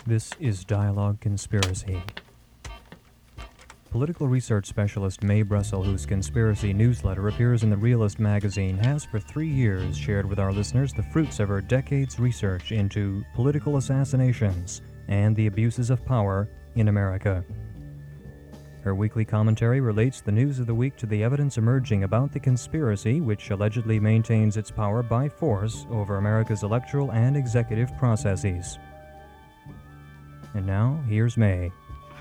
This is Dialogue Conspiracy. Political research specialist Mae Brussel, whose conspiracy newsletter appears in The Realist magazine, has for 3 years shared with our listeners the fruits of her decades' research into political assassinations and the abuses of power in America. Her weekly commentary relates the news of the week to the evidence emerging about the conspiracy which allegedly maintains its power by force over America's electoral and executive processes. And now, here's Mae.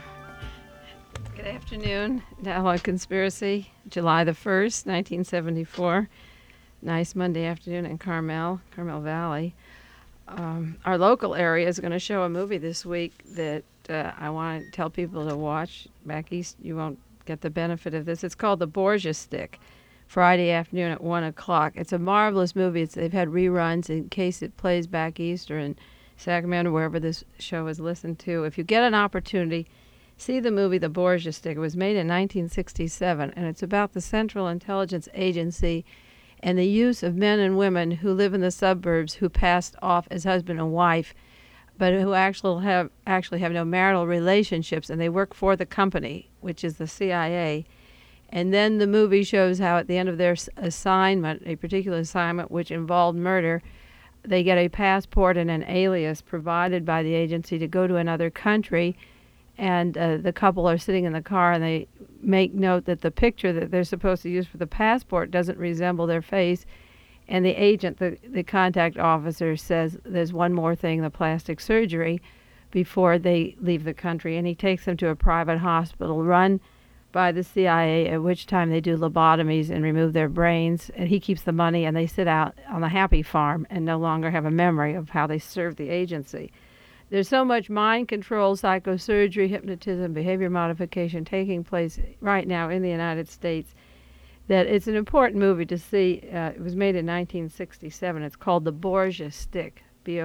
Good afternoon. Dialogue Conspiracy, July the 1st, 1974. Nice Monday afternoon in Carmel Valley. Our local area is going to show a movie this week that I want to tell people to watch. Back east, you won't get the benefit of this. It's called The Borgia Stick, Friday afternoon at 1 o'clock. It's a marvelous movie. They've had reruns in case it plays back east or in Sacramento, wherever this show is listened to. If you get an opportunity, see the movie The Borgia Stick. It was made in 1967, and it's about the Central Intelligence Agency and the use of men and women who live in the suburbs who passed off as husband and wife, but who actually have no marital relationships, and they work for the company, which is the CIA. And then the movie shows how at the end of their assignment, a particular assignment which involved murder, they get a passport and an alias provided by the agency to go to another country, and the couple are sitting in the car, and they make note that the picture that they're supposed to use for the passport doesn't resemble their face, and the agent, the contact officer, says there's one more thing, the plastic surgery, before they leave the country, and he takes them to a private hospital run by the CIA, at which time they do lobotomies and remove their brains, and he keeps the money, and they sit out on the happy farm and no longer have a memory of how they served the agency. There's so much mind control, psychosurgery, hypnotism, behavior modification taking place right now in the United States that it's an important movie to see. It was made in 1967. It's called The Borgia Stick,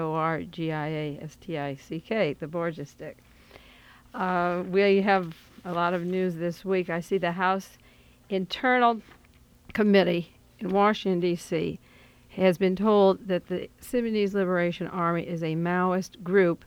B-O-R-G-I-A-S-T-I-C-K, The Borgia Stick. We have a lot of news this week. I see the House Internal Committee in Washington, D.C. has been told that the Sudanese Liberation Army is a Maoist group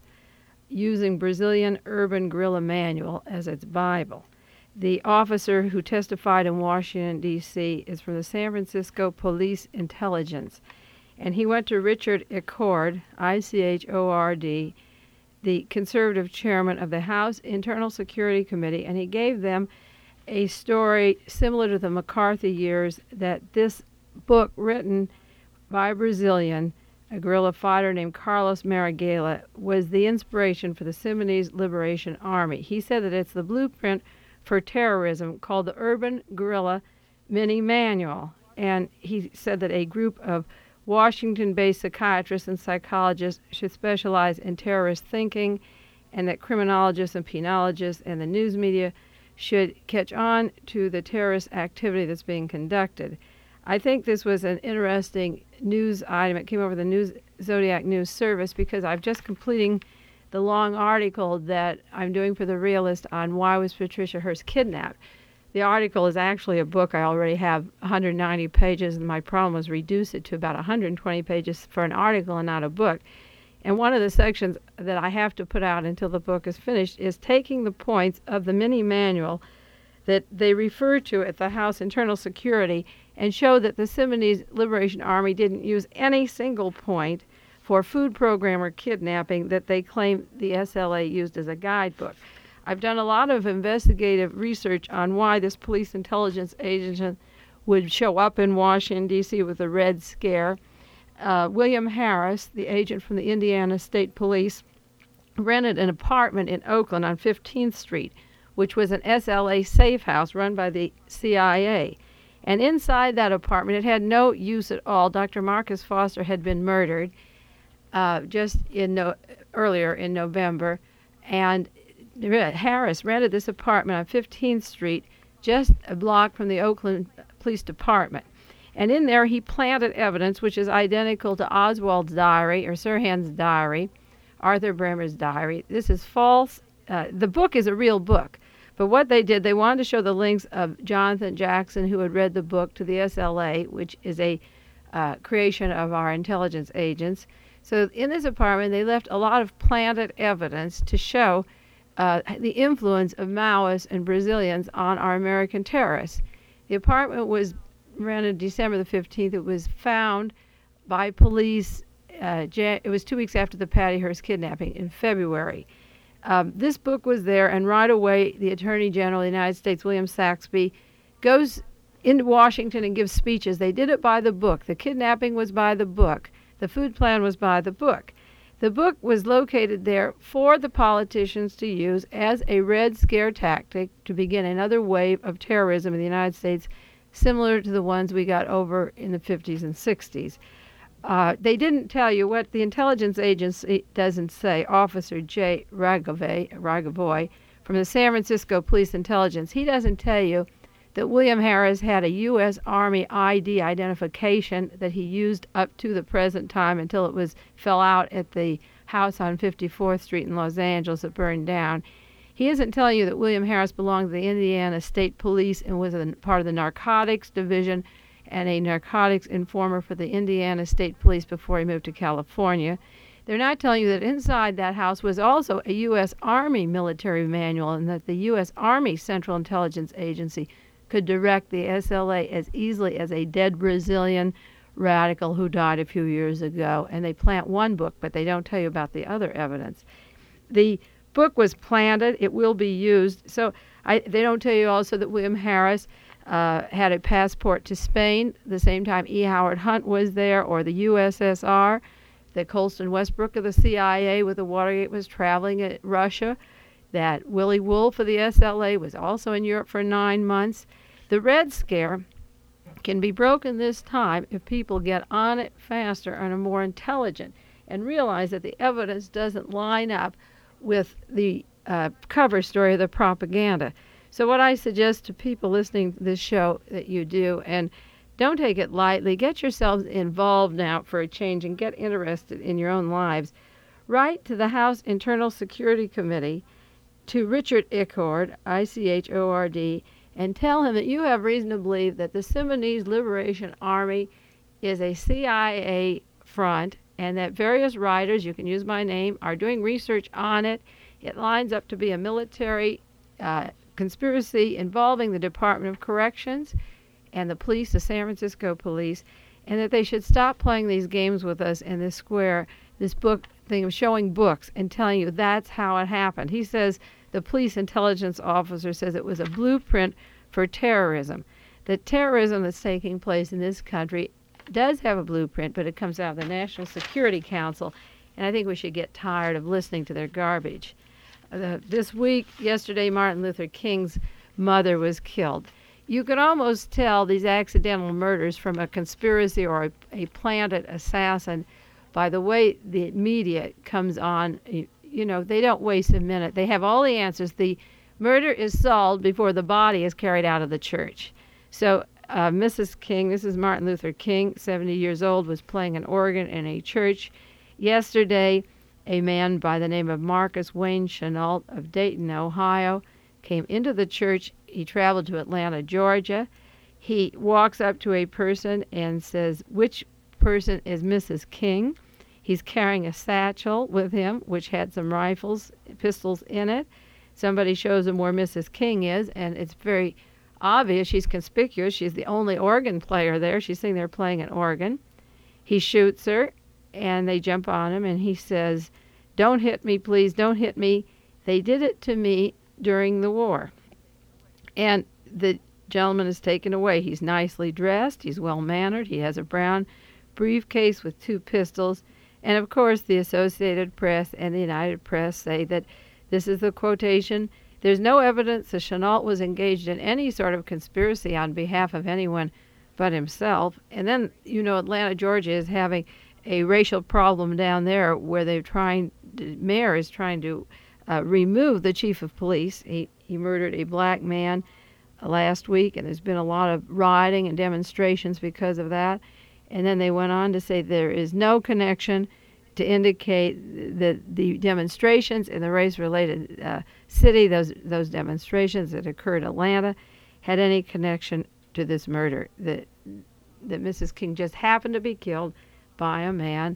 using Brazilian urban guerrilla manual as its Bible. The officer who testified in Washington, D.C. is from the San Francisco Police Intelligence, and he went to Richard Ichord, I-C-H-O-R-D, the conservative chairman of the House Internal Security Committee, and he gave them a story similar to the McCarthy years, that this book written by a Brazilian, a guerrilla fighter named Carlos Marighella, was the inspiration for the Sudanese Liberation Army. He said that it's the blueprint for terrorism called the Urban Guerrilla Mini Manual. And he said that a group of Washington-based psychiatrists and psychologists should specialize in terrorist thinking, and that criminologists and penologists and the news media should catch on to the terrorist activity that's being conducted. I think this was an interesting news item. It came over the Zodiac News Service because I'm just completing the long article that I'm doing for The Realist on why was Patricia Hearst kidnapped. The article is actually a book. I already have 190 pages, and my problem was reduce it to about 120 pages for an article and not a book. And one of the sections that I have to put out until the book is finished is taking the points of the mini manual that they refer to at the House Internal Security and show that the Sudanese Liberation Army didn't use any single point for food program or kidnapping that they claim the SLA used as a guidebook. I've done a lot of investigative research on why this police intelligence agent would show up in Washington, D.C. with a Red Scare. William Harris, the agent from the Indiana State Police, rented an apartment in Oakland on 15th Street, which was an SLA safe house run by the CIA. And inside that apartment, it had no use at all. Dr. Marcus Foster had been murdered earlier in November, and Harris rented this apartment on 15th Street, just a block from the Oakland Police Department. And in there, he planted evidence which is identical to Oswald's diary, or Sirhan's diary, Arthur Bremer's diary. This is false. The book is a real book. But what they did, they wanted to show the links of Jonathan Jackson, who had read the book, to the SLA, which is a creation of our intelligence agents. So in this apartment, they left a lot of planted evidence to show the influence of Maoists and Brazilians on our American terrorists. The apartment was rented December the 15th. It was found by police. It was 2 weeks after the Patty Hearst kidnapping in February. This book was there, and right away, the Attorney General of the United States, William Saxby, goes into Washington and gives speeches. They did it by the book. The kidnapping was by the book. The food plan was by the book. The book was located there for the politicians to use as a Red Scare tactic to begin another wave of terrorism in the United States, similar to the ones we got over in the 50s and 60s. They didn't tell you what the intelligence agency doesn't say. Officer J. Ragavoy from the San Francisco Police Intelligence, he doesn't tell you that William Harris had a U.S. Army ID identification that he used up to the present time until it fell out at the house on 54th Street in Los Angeles that burned down. He isn't telling you that William Harris belonged to the Indiana State Police and was a part of the narcotics division and a narcotics informer for the Indiana State Police before he moved to California. They're not telling you that inside that house was also a U.S. Army military manual and that the U.S. Army Central Intelligence Agency could direct the SLA as easily as a dead Brazilian radical who died a few years ago. And they plant one book, but they don't tell you about the other evidence. The book was planted. It will be used. So they don't tell you also that William Harris had a passport to Spain the same time E. Howard Hunt was there, or the USSR, that Colston Westbrook of the CIA with the Watergate was traveling at Russia, that Willie Wolf of the SLA was also in Europe for 9 months. The Red Scare can be broken this time if people get on it faster and are more intelligent and realize that the evidence doesn't line up with the cover story of the propaganda. So what I suggest to people listening to this show that you do, and don't take it lightly, get yourselves involved now for a change and get interested in your own lives. Write to the House Internal Security Committee, to Richard Ichord, I-C-H-O-R-D, and tell him that you have reason to believe that the Symbionese Liberation Army is a CIA front and that various writers, you can use my name, are doing research on it. It lines up to be a military conspiracy involving the Department of Corrections and the police, the San Francisco police, and that they should stop playing these games with us in this square, this book thing of showing books and telling you that's how it happened. He says the police intelligence officer says it was a blueprint for terrorism. The terrorism that's taking place in this country does have a blueprint, but it comes out of the National Security Council, and I think we should get tired of listening to their garbage. This week, yesterday, Martin Luther King's mother was killed. You could almost tell these accidental murders from a conspiracy or a planted assassin by the way the media comes on. You know, they don't waste a minute. They have all the answers. The murder is solved before the body is carried out of the church. So Mrs. King, this is Martin Luther King, 70 years old, was playing an organ in a church. Yesterday, a man by the name of Marcus Wayne Chenault of Dayton, Ohio, came into the church. He traveled to Atlanta, Georgia. He walks up to a person and says, "Which person is Mrs. King?" He's carrying a satchel with him, which had some pistols in it. Somebody shows him where Mrs. King is, and it's very obvious. She's conspicuous. She's the only organ player there. She's sitting there playing an organ. He shoots her, and they jump on him, and he says, "Don't hit me, please, don't hit me. They did it to me during the war." And the gentleman is taken away. He's nicely dressed. He's well-mannered. He has a brown briefcase with 2 pistols. And, of course, the Associated Press and the United Press say that this is the quotation, "There's no evidence that Chenault was engaged in any sort of conspiracy on behalf of anyone but himself." And then, you know, Atlanta, Georgia is having a racial problem down there where the mayor is trying to remove the chief of police. He murdered a black man last week, and there's been a lot of rioting and demonstrations because of that. And then they went on to say there is no connection to indicate that the demonstrations in the race-related city, those demonstrations that occurred in Atlanta, had any connection to this murder. That Mrs. King just happened to be killed by a man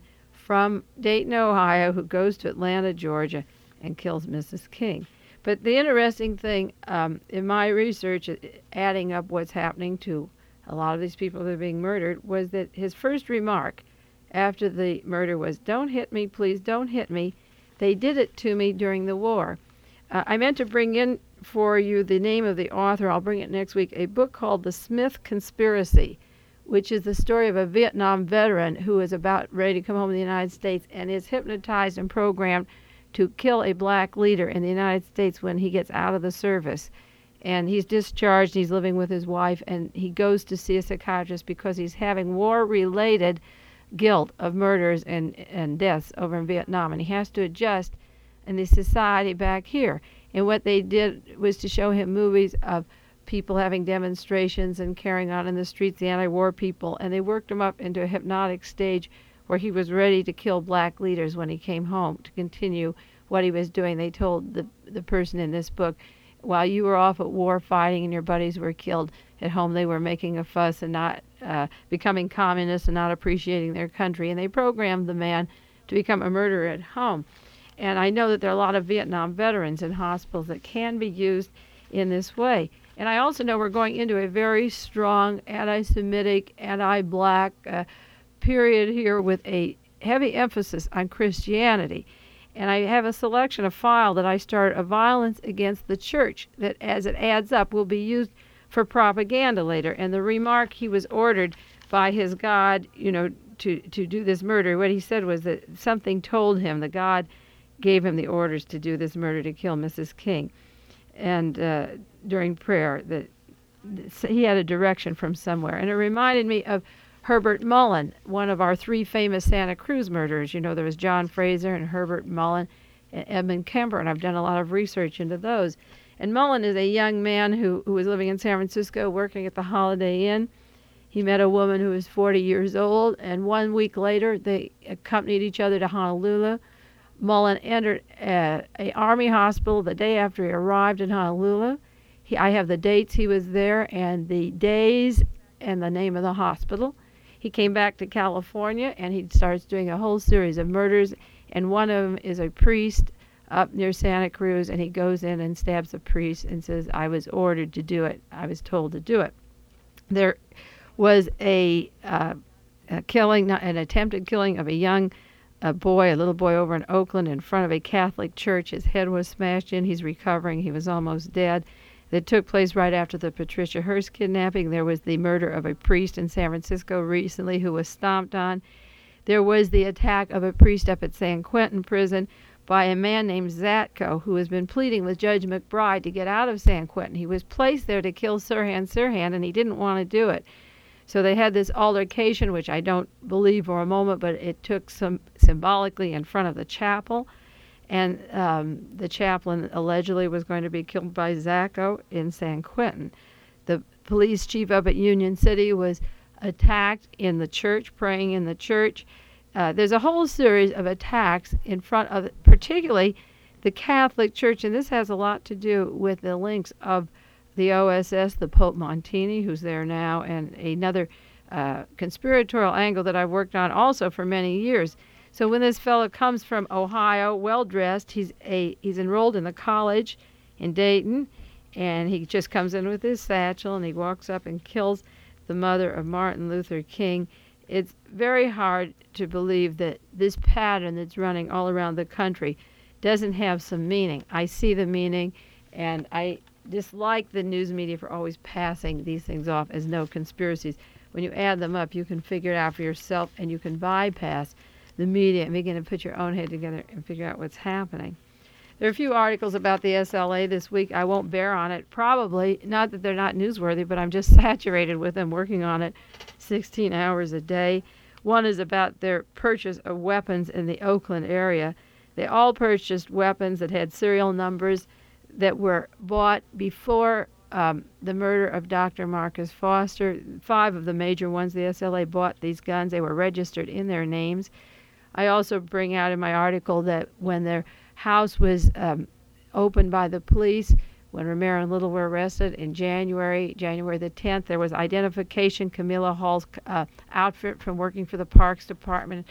from Dayton, Ohio, who goes to Atlanta, Georgia, and kills Mrs. King. But the interesting thing in my research, adding up what's happening to a lot of these people that are being murdered, was that his first remark after the murder was, "Don't hit me, please, don't hit me. They did it to me during the war." I meant to bring in for you the name of the author. I'll bring it next week. A book called The Smith Conspiracy, which is the story of a Vietnam veteran who is about ready to come home to the United States and is hypnotized and programmed to kill a black leader in the United States when he gets out of the service. And he's discharged, he's living with his wife, and he goes to see a psychiatrist because he's having war-related guilt of murders and deaths over in Vietnam, and he has to adjust in the society back here. And what they did was to show him movies of people having demonstrations and carrying on in the streets, the anti-war people, and they worked him up into a hypnotic stage where he was ready to kill black leaders when he came home to continue what he was doing. They told the person in this book, while you were off at war fighting and your buddies were killed, at home they were making a fuss and not becoming communists and not appreciating their country. And they programmed the man to become a murderer at home. And I know that there are a lot of Vietnam veterans in hospitals that can be used in this way. And I also know we're going into a very strong anti-Semitic, anti-black period here with a heavy emphasis on Christianity. And I have a selection, a file that I started of violence against the church that, as it adds up, will be used for propaganda later. And the remark he was ordered by his God, to do this murder, what he said was that something told him, the God gave him the orders to do this murder, to kill Mrs. King. And during prayer, that he had a direction from somewhere. And it reminded me of Herbert Mullen, one of our three famous Santa Cruz murderers. There was John Fraser and Herbert Mullen and Edmund Kemper, and I've done a lot of research into those. And Mullen is a young man who was living in San Francisco working at the Holiday Inn. He met a woman who was 40 years old, and 1 week later they accompanied each other to Honolulu. Mullen entered an Army hospital the day after he arrived in Honolulu. I have the dates he was there and the days and the name of the hospital. He came back to California and he starts doing a whole series of murders, and one of them is a priest up near Santa Cruz, and he goes in and stabs a priest and says, "I was ordered to do it. I was told to do it." There was a killing, an attempted killing of a young boy, a little boy over in Oakland in front of a Catholic church. His head was smashed in. He's recovering. He was almost dead. That took place right after the Patricia Hearst kidnapping. There was the murder of a priest in San Francisco recently who was stomped on. There was the attack of a priest up at San Quentin prison by a man named Zatko, who has been pleading with Judge McBride to get out of San Quentin. He was placed there to kill Sirhan Sirhan, and he didn't want to do it. So they had this altercation, which I don't believe for a moment, but it took some symbolically in front of the chapel. And the chaplain allegedly was going to be killed by Zatko in San Quentin. The police chief up at Union City was attacked in the church, praying in the church. There's a whole series of attacks in front of, particularly the Catholic Church, and this has a lot to do with the links of the OSS, the Pope Montini, who's there now, and another conspiratorial angle that I've worked on also for many years. So when this fellow comes from Ohio, well-dressed, he's enrolled in the college in Dayton, and he just comes in with his satchel, and he walks up and kills the mother of Martin Luther King. It's very hard to believe that this pattern that's running all around the country doesn't have some meaning. I see the meaning, and I dislike the news media for always passing these things off as no conspiracies. When you add them up, you can figure it out for yourself, and you can bypass the media and begin to put your own head together and figure out what's happening. There are a few articles about the SLA this week. I won't bear on it. Probably, not that they're not newsworthy, but I'm just saturated with them, working on it 16 hours a day. One is about their purchase of weapons in the Oakland area. They all purchased weapons that had serial numbers that were bought before the murder of Dr. Marcus Foster. 5 of the major ones, the SLA bought these guns. They were registered in their names. I also bring out in my article that when their house was opened by the police, when Romero and Little were arrested in January the 10th, there was identification, Camilla Hall's outfit from working for the Parks Department,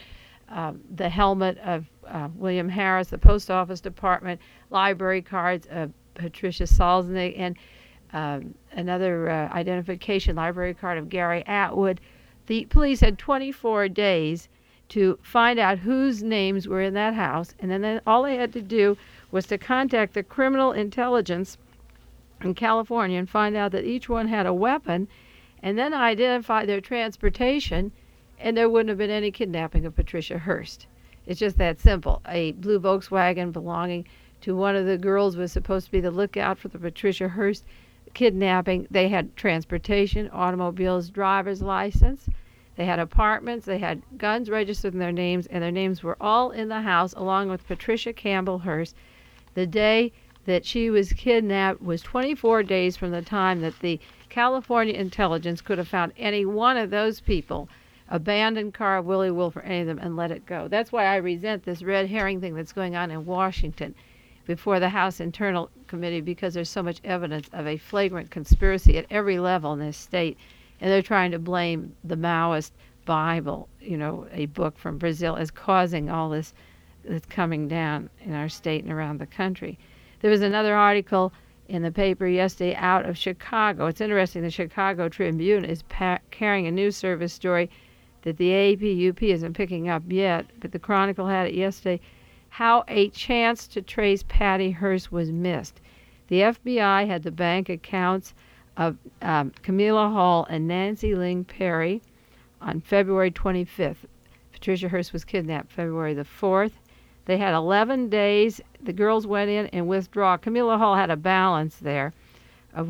the helmet of William Harris, the Post Office Department, library cards of Patricia Salznick, and another identification library card of Gary Atwood. The police had 24 days to find out whose names were in that house, and then all they had to do was to contact the criminal intelligence in California and find out that each one had a weapon, and then identify their transportation, and there wouldn't have been any kidnapping of Patricia Hearst. It's just that simple. A blue Volkswagen belonging to one of the girls was supposed to be the lookout for the Patricia Hearst kidnapping. They had transportation, automobiles, driver's license. They had apartments. They had guns registered in their names, and their names were all in the house along with Patricia Campbell Hearst. The day that she was kidnapped was 24 days from the time that the California intelligence could have found any one of those people, abandoned car of Willie Wolf or any of them, and let it go. That's why I resent this red herring thing that's going on in Washington before the House Internal Committee, because there's so much evidence of a flagrant conspiracy at every level in this state, and they're trying to blame the Maoist Bible, a book from Brazil, as causing all this that's coming down in our state and around the country. There was another article in the paper yesterday out of Chicago. It's interesting, the Chicago Tribune is carrying a news service story that the APUP isn't picking up yet, but the Chronicle had it yesterday, how a chance to trace Patty Hearst was missed. The FBI had the bank accounts of Camilla Hall and Nancy Ling Perry on February 25th. Patricia Hearst was kidnapped February the 4th. They had 11 days. The girls went in and withdrew. Camilla Hall had a balance there of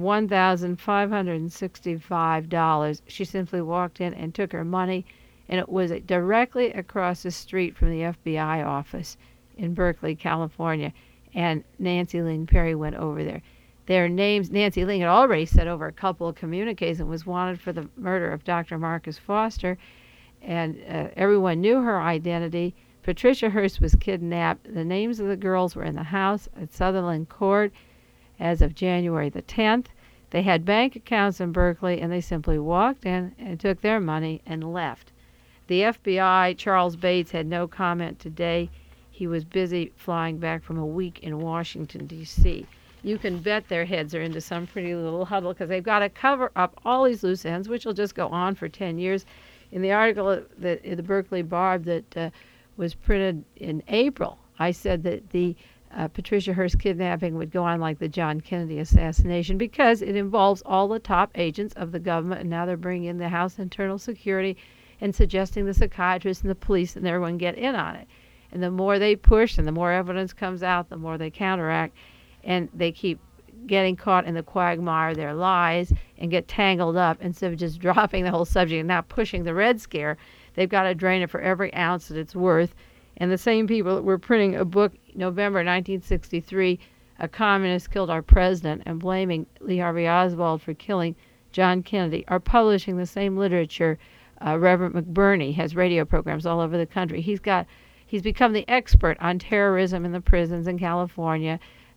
$1,565. She simply walked in and took her money, and it was directly across the street from the FBI office in Berkeley, California, and Nancy Ling Perry went over there. Their names, Nancy Ling had already sent over a couple of communiques and was wanted for the murder of Dr. Marcus Foster, and everyone knew her identity. Patricia Hearst was kidnapped. The names of the girls were in the house at Sutherland Court as of January the 10th. They had bank accounts in Berkeley, and they simply walked in and took their money and left. The FBI, Charles Bates, had no comment today. He was busy flying back from a week in Washington, D.C. You can bet their heads are into some pretty little huddle because they've got to cover up all these loose ends, which will just go on for 10 years. In the article that in the Berkeley Barb that was printed in April, I said that the Patricia Hearst kidnapping would go on like the John Kennedy assassination because it involves all the top agents of the government, and now they're bringing in the House Internal Security and suggesting the psychiatrists and the police and everyone get in on it. And the more they push and the more evidence comes out, the more they counteract, and they keep getting caught in the quagmire of their lies and get tangled up instead of just dropping the whole subject and not pushing the Red Scare. They've got to drain it for every ounce that it's worth. And the same people that were printing a book, November 1963, A Communist Killed Our President, and blaming Lee Harvey Oswald for killing John Kennedy, are publishing the same literature. Reverend McBurney has radio programs all over the country. He's become the expert on terrorism in the prisons in California,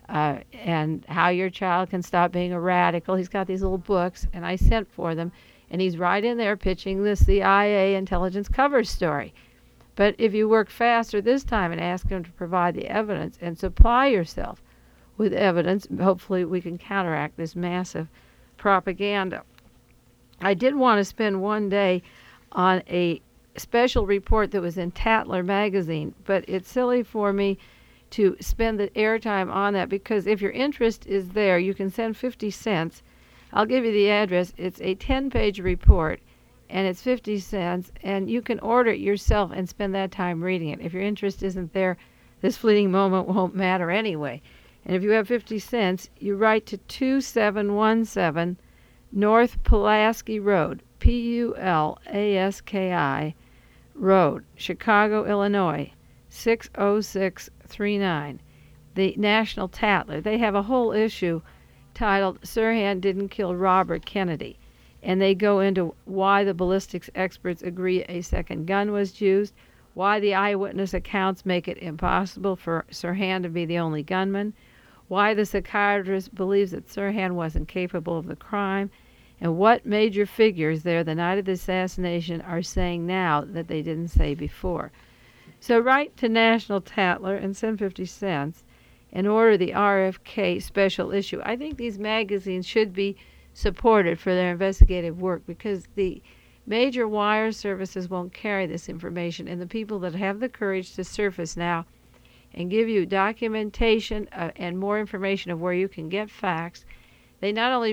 and how your child can stop being a radical. He's got these little books, and I sent for them, and he's right in there pitching the CIA intelligence cover story. But if you work faster this time and ask him to provide the evidence and supply yourself with evidence, hopefully we can counteract this massive propaganda. I did want to spend one day on a special report that was in Tatler magazine, but it's silly for me to spend the airtime on that because if your interest is there, you can send 50 cents. I'll give you the address. It's a 10-page report, and it's 50 cents, and you can order it yourself and spend that time reading it. If your interest isn't there, this fleeting moment won't matter anyway. And if you have 50 cents, you write to 2717 North Pulaski Road, Pulaski Road, Chicago, Illinois, 60639. The National Tatler. They have a whole issue titled Sirhan Didn't Kill Robert Kennedy. And they go into why the ballistics experts agree a second gun was used, why the eyewitness accounts make it impossible for Sirhan to be the only gunman, why the psychiatrist believes that Sirhan wasn't capable of the crime, and what major figures there the night of the assassination are saying now that they didn't say before. So write to National Tatler and send 50 cents and order the RFK special issue. I think these magazines should be supported for their investigative work because the major wire services won't carry this information, and the people that have the courage to surface now and give you documentation and more information of where you can get facts, they not only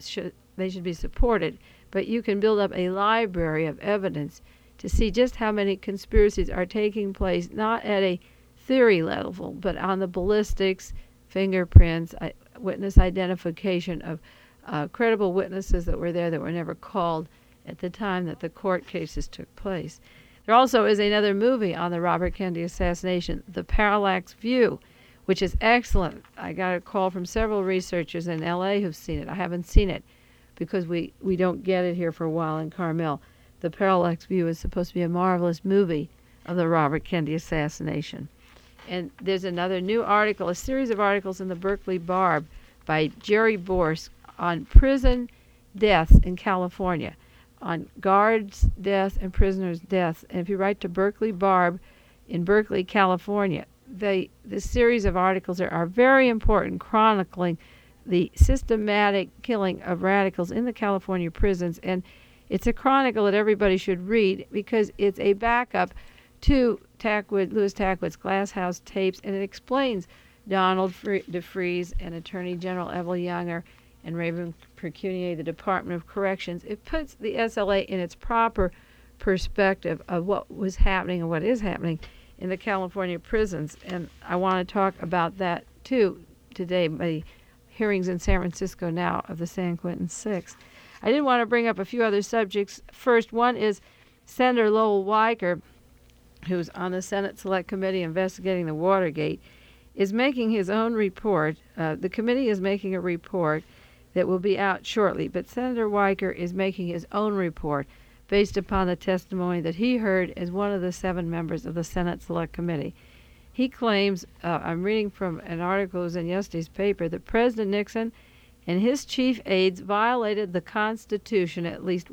they should be supported, but you can build up a library of evidence to see just how many conspiracies are taking place, not at a theory level, but on the ballistics, fingerprints, witness identification of credible witnesses that were there that were never called at the time that the court cases took place. There also is another movie on the Robert Kennedy assassination, The Parallax View, which is excellent. I got a call from several researchers in L.A. who've seen it. I haven't seen it because we don't get it here for a while in Carmel. The Parallax View is supposed to be a marvelous movie of the Robert Kennedy assassination. And there's another new article, a series of articles in the Berkeley Barb by Jerry Borsk on prison deaths in California, on guards' deaths and prisoners' deaths. And if you write to Berkeley Barb in Berkeley, California, this series of articles are very important, chronicling the systematic killing of radicals in the California prisons. And it's a chronicle that everybody should read because it's a backup to Louis Tackwood's Glass House tapes, and it explains Donald DeFreeze and Attorney General Evel Younger and Raymond Precunier, the Department of Corrections. It puts the SLA in its proper perspective of what was happening and what is happening in the California prisons. And I want to talk about that, too, today, by hearings in San Francisco now of the San Quentin Six. I did want to bring up a few other subjects. First, one is Senator Lowell Weicker, who's on the Senate Select Committee investigating the Watergate, is making his own report. The committee is making a report that will be out shortly, but Senator Weicker is making his own report based upon the testimony that he heard as one of the 7 members of the Senate Select Committee. He claims, I'm reading from an article that was in yesterday's paper, that President Nixon and his chief aides violated the Constitution at least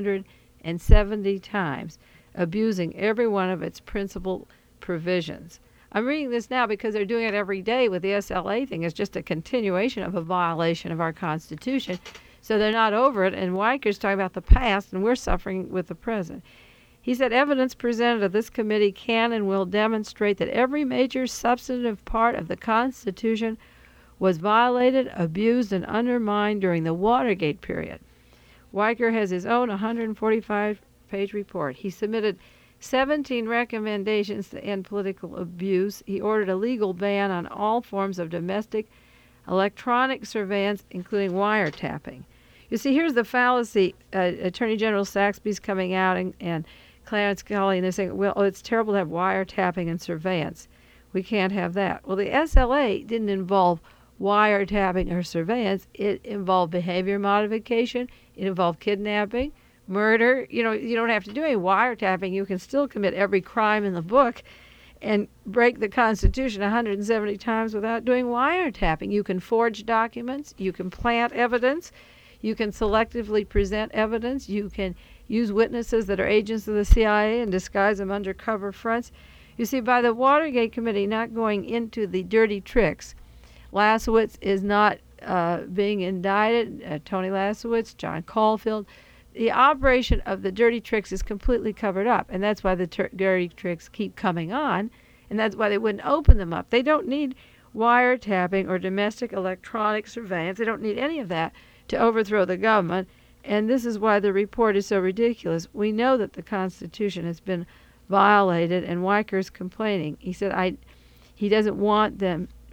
170 times, abusing every one of its principal provisions. I'm reading this now because they're doing it every day with the SLA thing. It's just a continuation of a violation of our Constitution. So they're not over it, and Weicker's talking about the past, and we're suffering with the present. He said evidence presented at this committee can and will demonstrate that every major substantive part of the Constitution was violated, abused, and undermined during the Watergate period. Weicker has his own 145-page report. He submitted 17 recommendations to end political abuse. He ordered a legal ban on all forms of domestic electronic surveillance, including wiretapping. You see, here's the fallacy. Attorney General Saxby's coming out and Clarence Kelley, and they're saying, well, it's terrible to have wiretapping and surveillance. We can't have that. Well, the SLA didn't involve wiretapping or surveillance. It involved behavior modification. It involved kidnapping, murder. You don't have to do any wiretapping. You can still commit every crime in the book and break the Constitution 170 times without doing wiretapping. You can forge documents. You can plant evidence. You can selectively present evidence. You can use witnesses that are agents of the CIA and disguise them under cover fronts. You see, by the Watergate Committee not going into the dirty tricks, Lasowitz is not being indicted, Tony Lasowitz, John Caulfield. The operation of the dirty tricks is completely covered up, and that's why the dirty tricks keep coming on, and that's why they wouldn't open them up. They don't need wiretapping or domestic electronic surveillance. They don't need any of that to overthrow the government, and this is why the report is so ridiculous. We know that the Constitution has been violated, and Weicker's complaining. He said he doesn't want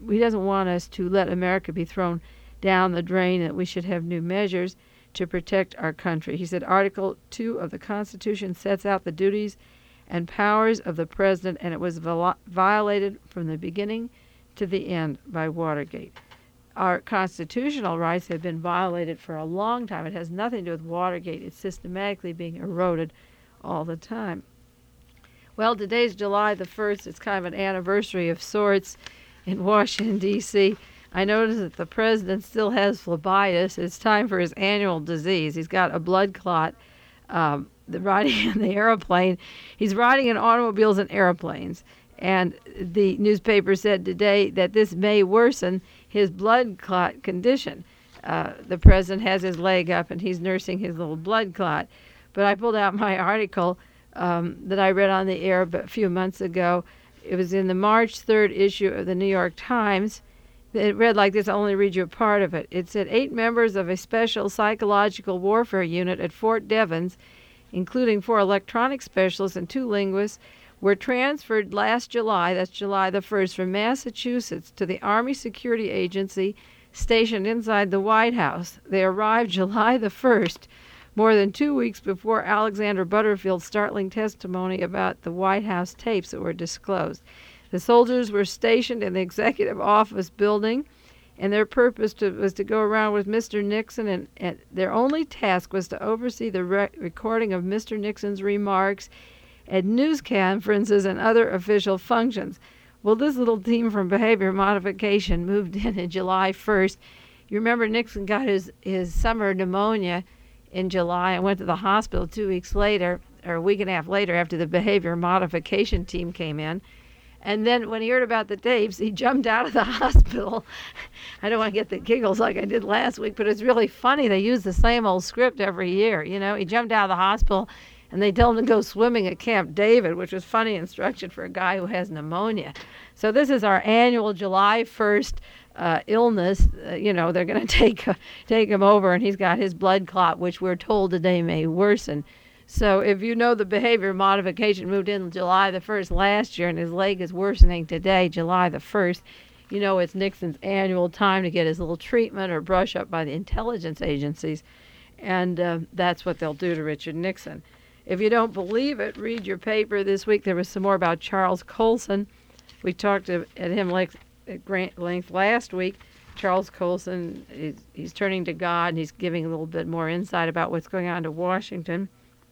us to let America be thrown down the drain, that we should have new measures to protect our country. He said Article 2 of the Constitution sets out the duties and powers of the president, and it was violated from the beginning to the end by Watergate. Our constitutional rights have been violated for a long time. It has nothing to do with Watergate. It's systematically being eroded all the time. Well, today's July the 1st. It's kind of an anniversary of sorts in Washington, D.C. I noticed that the president still has phlebitis. It's time for his annual disease. He's got a blood clot the riding in the airplane. He's riding in automobiles and airplanes. And the newspaper said today that this may worsen his blood clot condition. The president has his leg up and he's nursing his little blood clot. But I pulled out my article that I read on the air a few months ago. It was in the March 3rd issue of the New York Times. It read like this. I'll only read you a part of it. It said 8 members of a special psychological warfare unit at Fort Devens, including 4 electronic specialists and 2 linguists, were transferred last July, that's July the 1st, from Massachusetts to the Army Security Agency stationed inside the White House. They arrived July the 1st, more than 2 weeks before Alexander Butterfield's startling testimony about the White House tapes that were disclosed. The soldiers were stationed in the executive office building, and their purpose was to go around with Mr. Nixon, and their only task was to oversee the recording of Mr. Nixon's remarks at news conferences and other official functions. Well, this little team from Behavior Modification moved in July 1st. You remember Nixon got his summer pneumonia in July and went to the hospital 2 weeks later, or a week and a half later, after the Behavior Modification team came in. And then when he heard about the tapes, he jumped out of the hospital. I don't want to get the giggles like I did last week, but it's really funny. They use the same old script every year. You know, he jumped out of the hospital, and they told him to go swimming at Camp David, which was funny instruction for a guy who has pneumonia. So this is our annual July 1st illness. They're going to take him over, and he's got his blood clot, which we're told today may worsen. So if you know the Behavior Modification moved in July the 1st last year and his leg is worsening today, July the 1st, you know it's Nixon's annual time to get his little treatment or brush up by the intelligence agencies. And that's what they'll do to Richard Nixon. If you don't believe it, read your paper this week. There was some more about Charles Colson. We talked at him at great length last week. Charles Colson, he's turning to God, and he's giving a little bit more insight about what's going on to Washington.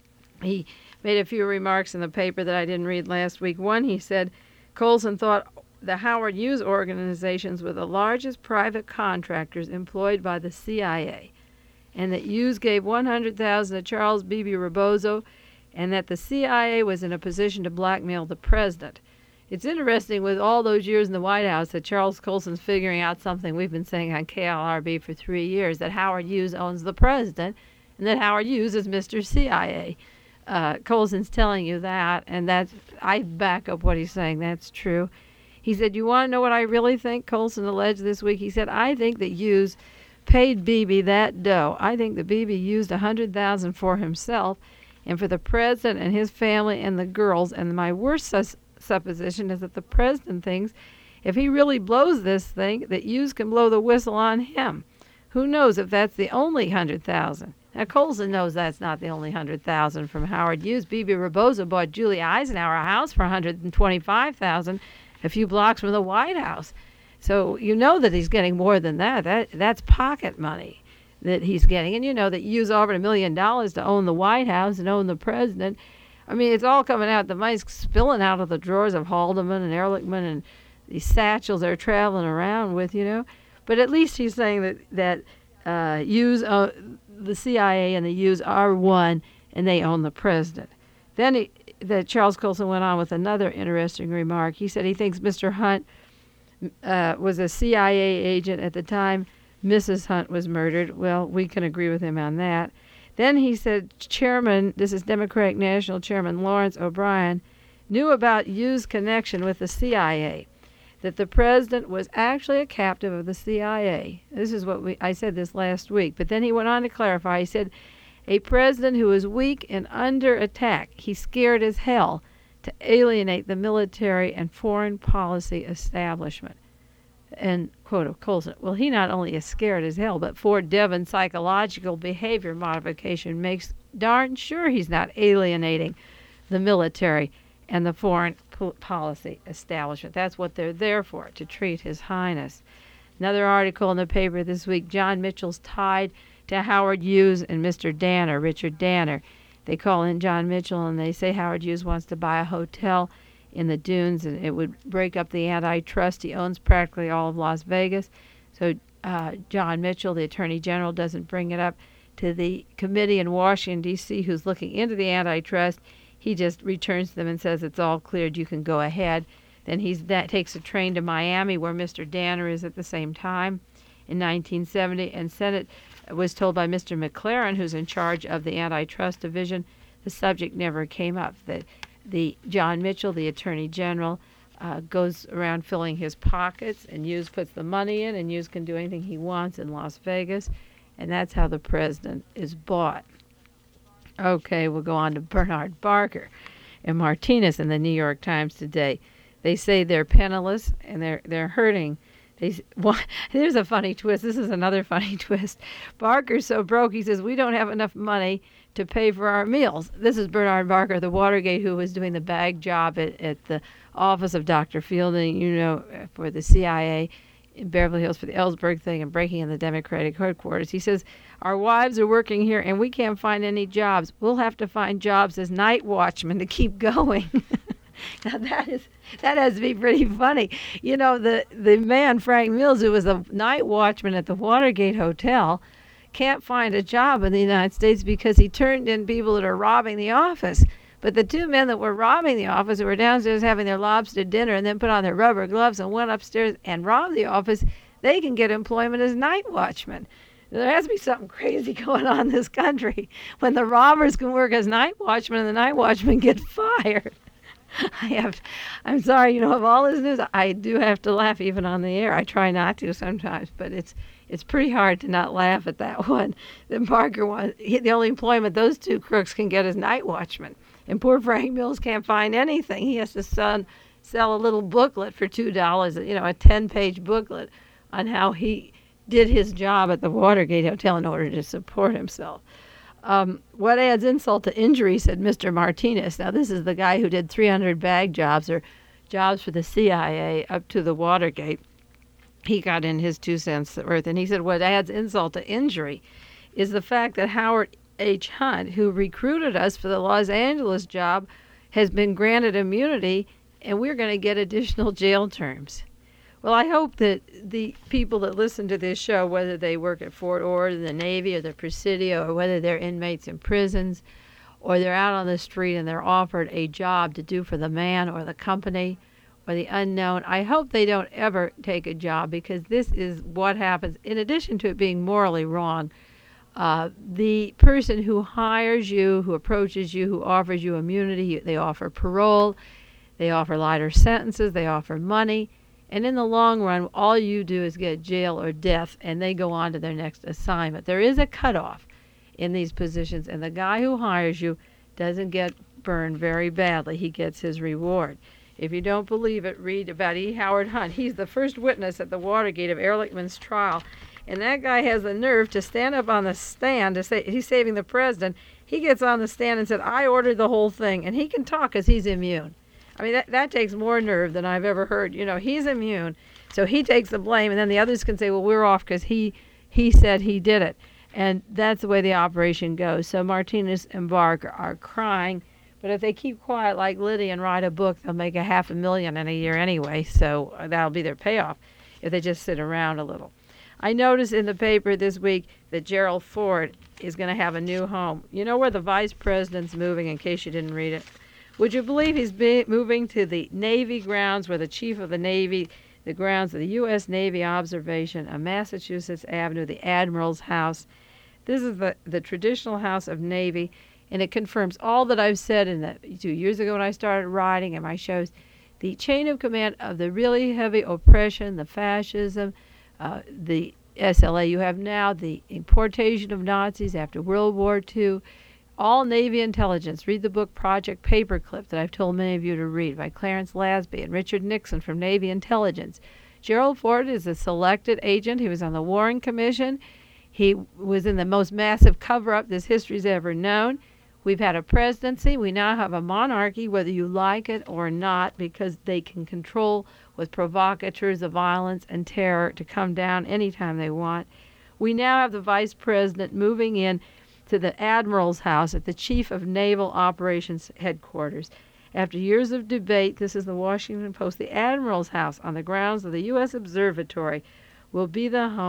He made a few remarks in the paper that I didn't read last week. One, he said Colson thought the Howard Hughes organizations were the largest private contractors employed by the CIA, and that Hughes gave $100,000 to Charles Beebe Rebozo, and that the CIA was in a position to blackmail the president. It's interesting with all those years in the White House that Charles Colson's figuring out something we've been saying on KLRB for 3 years, that Howard Hughes owns the president and that Howard Hughes is Mr. CIA. Colson's telling you that, and I back up what he's saying. That's true. He said, you want to know what I really think? Colson alleged this week. He said, I think that Hughes paid Beebe that dough. I think that Beebe used $100,000 for himself and for the president and his family and the girls. And my worst supposition is that the president thinks if he really blows this thing, that Hughes can blow the whistle on him. Who knows if that's the only $100,000? Now, Colson knows that's not the only $100,000 from Howard Hughes. Beebe Rebozo bought Julie Eisenhower a house for $125,000 a few blocks from the White House. So you know that he's getting more than that. That's pocket money that he's getting. And you know that Hughes offered $1 million to own the White House and own the president. I mean, it's all coming out. The money's spilling out of the drawers of Haldeman and Ehrlichman and these satchels they're traveling around with, But at least he's saying that Hughes, the CIA and the Hughes are one, and they own the president. Then Charles Colson went on with another interesting remark. He said he thinks Mr. Hunt was a CIA agent at the time Mrs. Hunt was murdered. Well, we can agree with him on that. Then he said this is Democratic National Chairman Lawrence O'Brien, knew about Hughes' connection with the CIA, that the president was actually a captive of the CIA. This is what I said this last week. But then he went on to clarify. He said, a president who is weak and under attack, he's scared as hell to alienate the military and foreign policy establishment. And quote of Colson, well, he not only is scared as hell, but Fort Devens psychological behavior modification makes darn sure he's not alienating the military and the foreign policy establishment. That's what they're there for, to treat His Highness. Another article in the paper this week, John Mitchell's tied to Howard Hughes and Mr. Danner, Richard Danner. They call in John Mitchell and they say Howard Hughes wants to buy a hotel in the dunes and it would break up the antitrust. He owns practically all of Las Vegas. So John Mitchell, the Attorney General, doesn't bring it up. to the committee in Washington, D.C., who's looking into the antitrust. He just returns to them and says it's all cleared, you can go ahead. Then takes a train to Miami, where Mr. Danner is at the same time in 1970, and Senate was told by Mr. McLaren, who's in charge of the antitrust division, the subject never came up. That the John Mitchell, the Attorney General, goes around filling his pockets, and Hughes puts the money in, and Hughes can do anything he wants in Las Vegas, and that's how the president is bought. Okay, we'll go on to Bernard Barker and Martinez in the New York Times today. They say they're penniless and they're hurting. There's a funny twist. This is another funny twist. Barker's so broke, he says, we don't have enough money to pay for our meals. This is Bernard Barker, the Watergate, who was doing the bag job at the office of Dr. Fielding, for the CIA in Beverly Hills for the Ellsberg thing and breaking in the Democratic headquarters. He says, our wives are working here and we can't find any jobs. We'll have to find jobs as night watchmen to keep going. Now that has to be pretty funny. The man, Frank Mills, who was a night watchman at the Watergate Hotel, can't find a job in the United States because he turned in people that are robbing the office. But the two men that were robbing the office, who were downstairs having their lobster dinner and then put on their rubber gloves and went upstairs and robbed the office, they can get employment as night watchmen. There has to be something crazy going on in this country when the robbers can work as night watchmen and the night watchmen get fired. I'm sorry, of all this news, I do have to laugh even on the air. I try not to sometimes, but it's pretty hard to not laugh at that one. Then Parker the only employment those two crooks can get is night watchmen. And poor Frank Mills can't find anything. He has to sell a little booklet for $2, a 10-page booklet on how he did his job at the Watergate Hotel in order to support himself. What adds insult to injury, said Mr. Martinez. Now, this is the guy who did 300 bag jobs or jobs for the CIA up to the Watergate. He got in his 2 cents worth, and he said what adds insult to injury is the fact that Howard H. Hunt, who recruited us for the Los Angeles job, has been granted immunity, and we're going to get additional jail terms. Well, I hope that the people that listen to this show, whether they work at Fort Ord, the Navy, or the Presidio, or whether they're inmates in prisons, or they're out on the street and they're offered a job to do for the man or the company or the unknown, I hope they don't ever take a job, because this is what happens. In addition to it being morally wrong, the person who hires you, who approaches you, who offers you immunity, they offer parole, they offer lighter sentences, they offer money. And in the long run, all you do is get jail or death, and they go on to their next assignment. There is a cutoff in these positions, and the guy who hires you doesn't get burned very badly. He gets his reward. If you don't believe it, read about E. Howard Hunt. He's the first witness at the Watergate of Ehrlichman's trial. And that guy has the nerve to stand up on the stand to say he's saving the president. He gets on the stand and said, I ordered the whole thing. And he can talk because he's immune. I mean, that takes more nerve than I've ever heard. He's immune, so he takes the blame, and then the others can say, well, we're off because he said he did it. And that's the way the operation goes. So Martinez and Barker are crying, but if they keep quiet like Liddy and write a book, they'll make $500,000 in a year anyway, so that'll be their payoff if they just sit around a little. I noticed in the paper this week that Gerald Ford is going to have a new home. You know where the vice president's moving, in case you didn't read it? Would you believe he's moving to the Navy grounds, where the chief of the Navy, the grounds of the U.S. Navy Observation on Massachusetts Avenue, the Admiral's House. This is the traditional house of Navy, and it confirms all that I've said 2 years ago when I started writing in my shows. The chain of command of the really heavy oppression, the fascism, the SLA you have now, the importation of Nazis after World War II, all Navy intelligence. Read the book Project Paperclip that I've told many of you to read by Clarence Lasby and Richard Nixon from Navy Intelligence. Gerald Ford is a selected agent. He was on the Warren Commission. He was in the most massive cover-up this history's ever known. We've had a presidency. We now have a monarchy, whether you like it or not, because they can control with provocateurs of violence and terror to come down anytime they want. We now have the vice president moving in to the Admiral's house at the Chief of Naval Operations Headquarters. After years of debate, this is the Washington Post, the Admiral's house on the grounds of the U.S. Observatory will be the home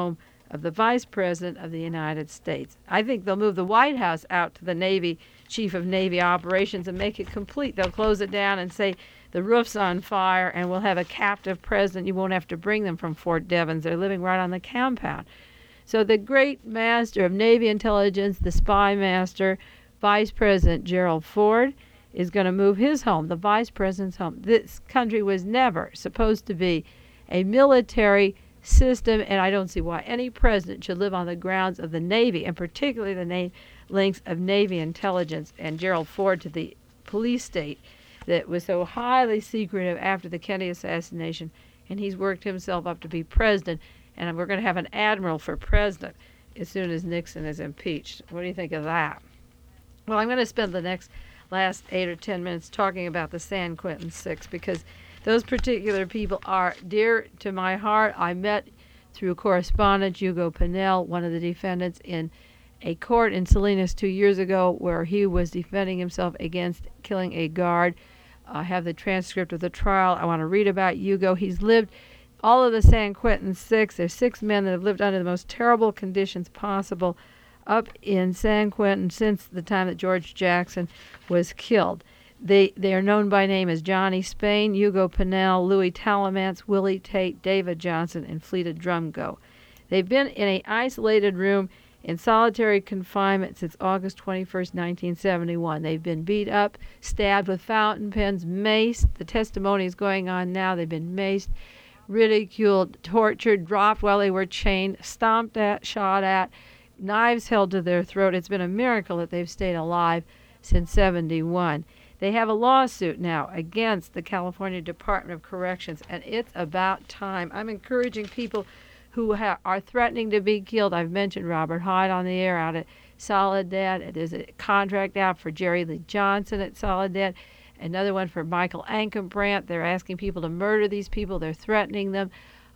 of the Vice President of the United States. I think they'll move the White House out to the Navy Chief of Navy Operations and make it complete. They'll close it down and say the roof's on fire, and we'll have a captive president. You won't have to bring them from Fort Devens. They're living right on the compound. So the great master of Navy intelligence, the spy master, Vice President Gerald Ford, is going to move his home, the Vice President's home. This country was never supposed to be a military system, and I don't see why any president should live on the grounds of the Navy, and particularly the links of Navy intelligence and Gerald Ford to the police state that was so highly secretive after the Kennedy assassination, and he's worked himself up to be president, and we're going to have an admiral for president as soon as Nixon is impeached. What do you think of that? Well, I'm going to spend the last 8 or 10 minutes talking about the San Quentin Six, because those particular people are dear to my heart. I met through correspondence Hugo Pinell, one of the defendants, in a court in Salinas 2 years ago where he was defending himself against killing a guard. I have the transcript of the trial. I want to read about Hugo. He's lived all of the San Quentin Six. There's 6 men that have lived under the most terrible conditions possible up in San Quentin since the time that George Jackson was killed. They are known by name as Johnny Spain, Hugo Pinell, Louis Talamance, Willie Tate, David Johnson, and Fleta Drumgo. They've been in an isolated room in solitary confinement since August 21st, 1971. They've been beat up, stabbed with fountain pens, maced. The testimony is going on now. They've been maced, ridiculed, tortured, dropped while they were chained, stomped at, shot at, knives held to their throat. It's been a miracle that they've stayed alive since 71. They have a lawsuit now against the California Department of Corrections, and it's about time. I'm encouraging people who are threatening to be killed. I've mentioned Robert Hyde on the air out at Soledad. There's a contract out for Jerry Lee Johnson at Soledad. Another one for Michael Ankenbrandt. They're asking people to murder these people. They're threatening them.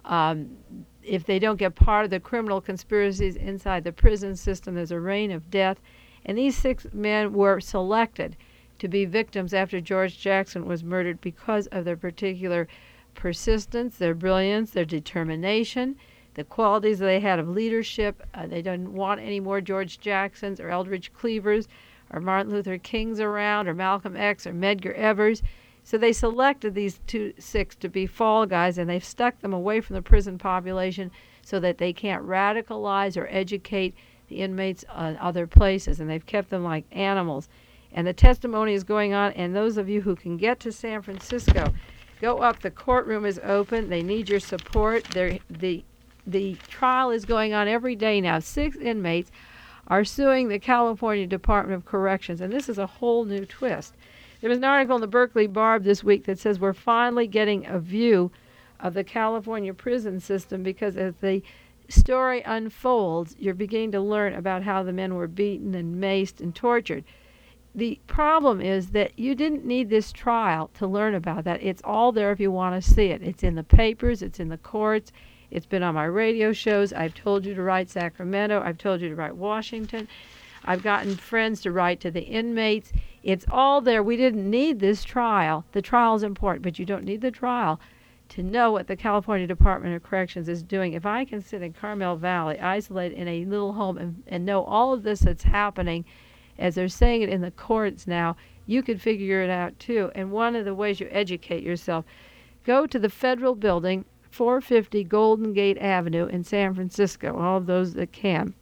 If they don't get part of the criminal conspiracies inside the prison system, there's a reign of death. And these 6 men were selected to be victims after George Jackson was murdered because of their particular persistence, their brilliance, their determination, the qualities they had of leadership. They didn't want any more George Jacksons or Eldridge Cleavers or Martin Luther Kings around or Malcolm X or Medgar Evers. So they selected these 6 to be fall guys, and they've stuck them away from the prison population so that they can't radicalize or educate the inmates on other places, and they've kept them like animals. And the testimony is going on, and those of you who can get to San Francisco, go up. The courtroom is open. They need your support. The trial is going on every day now. 6 inmates are suing the California Department of Corrections, and this is a whole new twist. There was an article in the Berkeley Barb this week that says we're finally getting a view of the California prison system, because as the story unfolds, you're beginning to learn about how the men were beaten and maced and tortured. The problem is that you didn't need this trial to learn about that. It's all there if you want to see it. It's in the papers. It's in the courts. It's been on my radio shows. I've told you to write Sacramento. I've told you to write Washington. I've gotten friends to write to the inmates. It's all there. We didn't need this trial. The trial is important, but you don't need the trial to know what the California Department of Corrections is doing. If I can sit in Carmel Valley, isolated in a little home, and know all of this that's happening, as they're saying it in the courts now, you could figure it out too. And one of the ways you educate yourself, go to the federal building, 450 Golden Gate Avenue in San Francisco, all of those that can.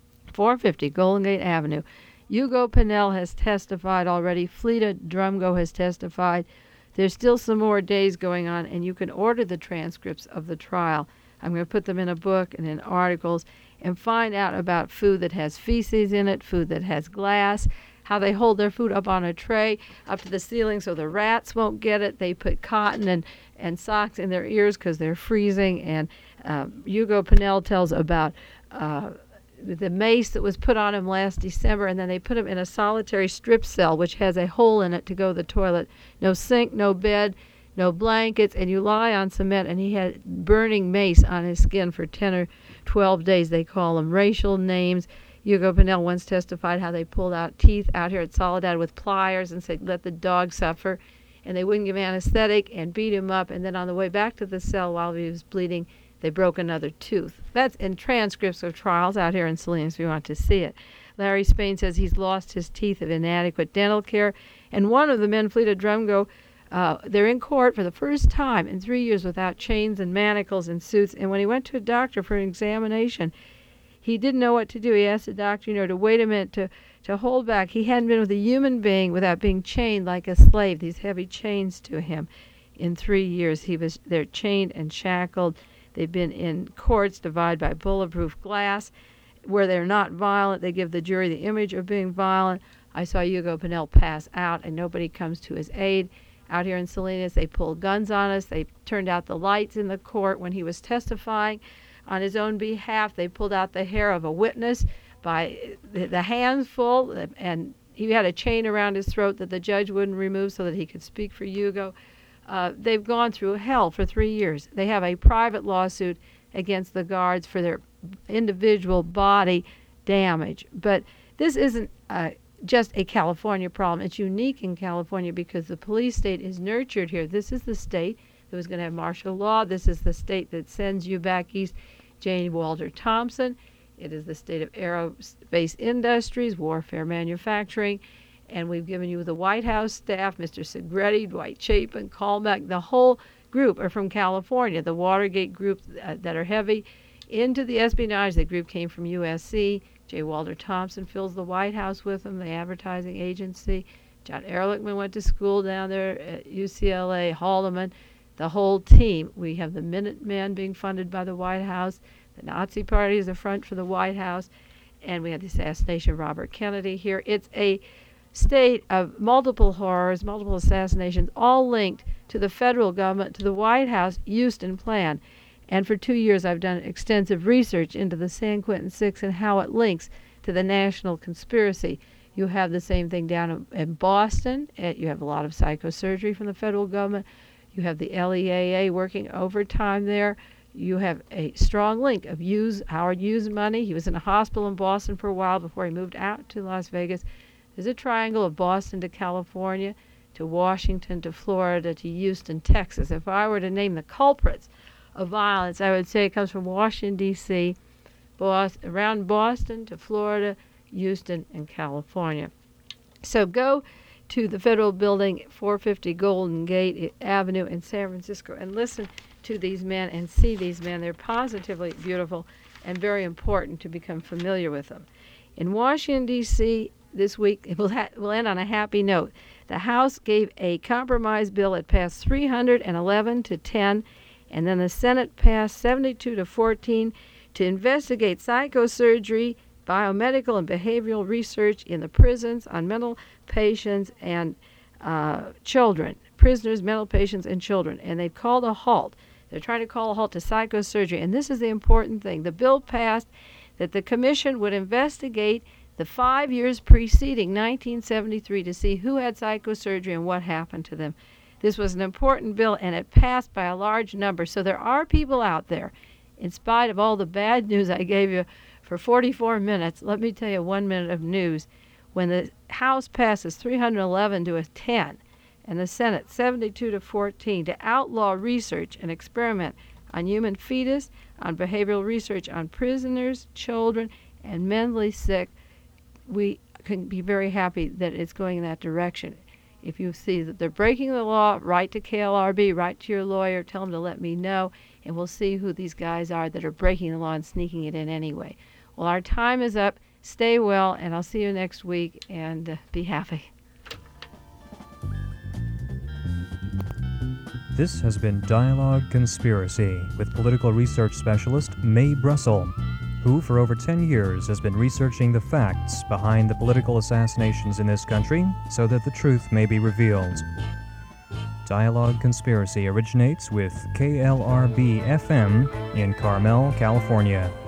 450 Golden Gate Avenue. Hugo Pinell has testified already. Fleta Drumgo has testified. There's still some more days going on, and you can order the transcripts of the trial. I'm going to put them in a book and in articles, and find out about food that has feces in it, food that has glass, how they hold their food up on a tray up to the ceiling so the rats won't get it. They put cotton and socks in their ears because they're freezing. And Hugo Pinell tells about the mace that was put on him last December, and then they put him in a solitary strip cell which has a hole in it to go to the toilet. No sink, no bed, no blankets, and you lie on cement, and he had burning mace on his skin for 10 or 12 days. They call them racial names. Hugo Pinell once testified how they pulled out teeth out here at Soledad with pliers and said, let the dog suffer. And they wouldn't give him anesthetic and beat him up. And then on the way back to the cell while he was bleeding, they broke another tooth. That's in transcripts of trials out here in Salinas if you want to see it. Larry Spain says he's lost his teeth of inadequate dental care. And one of the men, Fleta Drumgo, they're in court for the first time in 3 years without chains and manacles and suits. And when he went to a doctor for an examination, he didn't know what to do. He asked the doctor, to wait a minute, to hold back. He hadn't been with a human being without being chained like a slave, these heavy chains to him. In 3 years, they're chained and shackled. They've been in courts divided by bulletproof glass, where they're not violent. They give the jury the image of being violent. I saw Hugo Pinell pass out, and nobody comes to his aid. Out here in Salinas, they pulled guns on us. They turned out the lights in the court when he was testifying on his own behalf. They pulled out the hair of a witness by the handful, and he had a chain around his throat that the judge wouldn't remove so that he could speak for Hugo. They've gone through hell for 3 years. They have a private lawsuit against the guards for their individual body damage. But this isn't just a California problem. It's unique in California because the police state is nurtured here. This is the state that was going to have martial law. This is the state that sends you back east, J. Walter Thompson. It is the state of aerospace industries, warfare manufacturing. And we've given you the White House staff, Mr. Segretti, Dwight Chapin, Colmack. The whole group are from California. The Watergate group that are heavy into the espionage. The group came from USC. J. Walter Thompson fills the White House with them, the advertising agency. John Ehrlichman went to school down there at UCLA, Haldeman, the whole team. We have the Minutemen being funded by the White House. The Nazi Party is the front for the White House. And we had the assassination of Robert Kennedy here. It's a state of multiple horrors, multiple assassinations, all linked to the federal government, to the White House Houston Plan. And for 2 years, I've done extensive research into the San Quentin Six and how it links to the national conspiracy. You have the same thing down in Boston. You have a lot of psychosurgery from the federal government. You have the LEAA working overtime there. You have a strong link of Howard Hughes money. He was in a hospital in Boston for a while before he moved out to Las Vegas. There's a triangle of Boston to California, to Washington, to Florida, to Houston, Texas. If I were to name the culprits of violence, I would say it comes from Washington, D.C., around Boston to Florida, Houston, and California. So go to the federal building, 450 Golden Gate Avenue in San Francisco, and listen to these men and see these men. They're positively beautiful and very important to become familiar with them. In Washington, D.C., this week, it will end on a happy note. The House gave a compromise bill. It passed 311 to 10, and then the Senate passed 72 to 14 to investigate psychosurgery, biomedical and behavioral research in the prisons on mental patients and children, prisoners, mental patients, and children. And they've called a halt. They're trying to call a halt to psychosurgery. And this is the important thing. The bill passed that the commission would investigate the 5 years preceding 1973 to see who had psychosurgery and what happened to them. This was an important bill, and it passed by a large number. So there are people out there, in spite of all the bad news I gave you for 44 minutes. Let me tell you 1 minute of news. When the House passes 311 to a 10, and the Senate 72 to 14 to outlaw research and experiment on human fetus, on behavioral research on prisoners, children, and mentally sick, we can be very happy that it's going in that direction. If you see that they're breaking the law, write to KLRB, write to your lawyer, tell them to let me know, and we'll see who these guys are that are breaking the law and sneaking it in anyway. Well, our time is up. Stay well, and I'll see you next week, and be happy. This has been Dialogue Conspiracy with political research specialist Mae Brussell, who for over 10 years has been researching the facts behind the political assassinations in this country so that the truth may be revealed. Dialogue Conspiracy originates with KLRB-FM in Carmel, California.